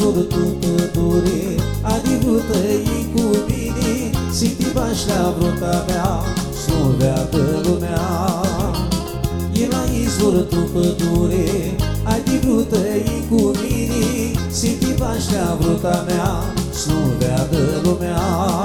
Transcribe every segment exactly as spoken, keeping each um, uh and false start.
izvor tu pădure, adi vrut ei cu mine, să te bași la vrota mea, să-mi vadă lumea. E la izvor tu pădure, adi vrut ei cu mine, să te bași la vrota mea, să-mi vadă lumea.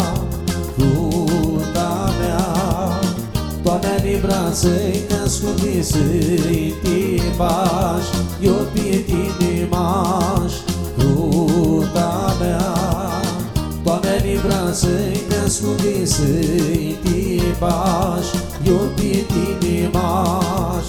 Fruta mea, toamea-ne brațe, te ascunde să-i te bași, eu pe tine m-aș. Fruta mea, toamea-ne brațe, te ascunde să-i te bași, eu pe tine m-aș.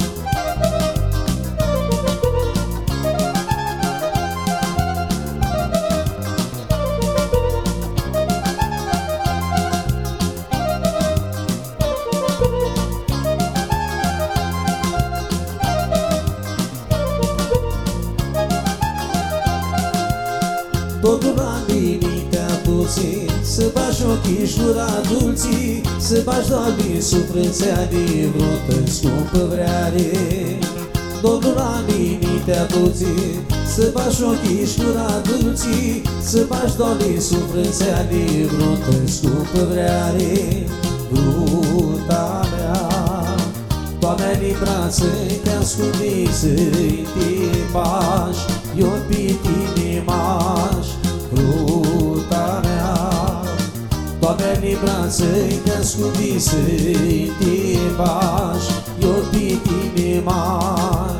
Totul la mintea dulce, să bași ochișura dulții, să bași doar din suflețea de vreo scumpă vreare. Totul la mintea dulce, să bași ochișura dulții, să bași doar din suflețea de vreo scumpă vreare. Bruta mea, toamea-ne brațe, te ascunde să-i te bași, eu pe tine m-aș. Fruta mea, toamea-ne brațe, te ascunde să-i te bași, eu pe tine m-aș.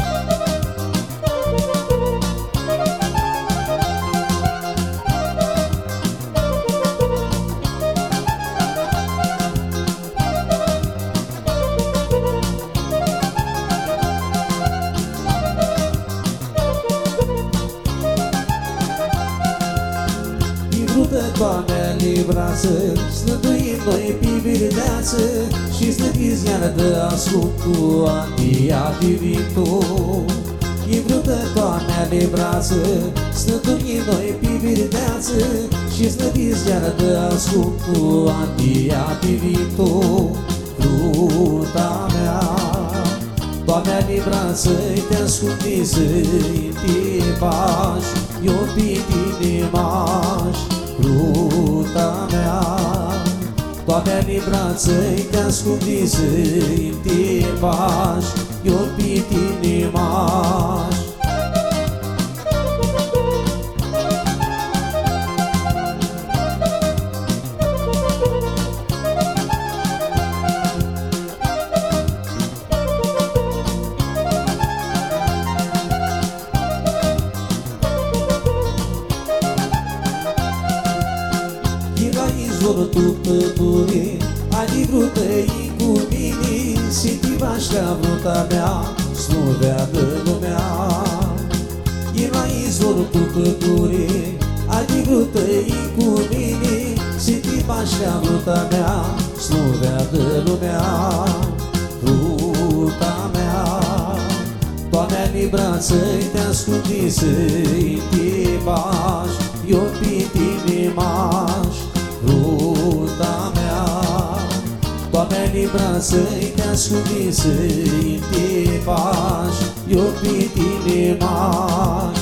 Toamea-ne brață, snăduim noi pe viredeață, și snădiți iară de ascult cu antia divintul. E vrută toamea-ne brață, snăduim noi pe viredeață, și snădiți iară de ascult cu antia divintul. Fruta mea, toamea-ne brață, te ascunde să-i te bași, eu pe tine m-aș. Fruta mea, toamea-ne brațe, te ascunde să-i te bași, eu pe tine m-aș. Izvor tu pădure, adi vrut ei cu mine, să te bași la vrota mea, să-mi vadă lumea. E la izvor tu pădure, adi vrut ei cu mine, să te bași la vrota mea, să-mi vadă lumea. Fruta mea, toamea-ne brațe, te ascunde să-i te bași, eu pe tine m-aș. Fruta mea, toamea-ne brațe, te ascunde să-i te bași, eu pe tine m-aș.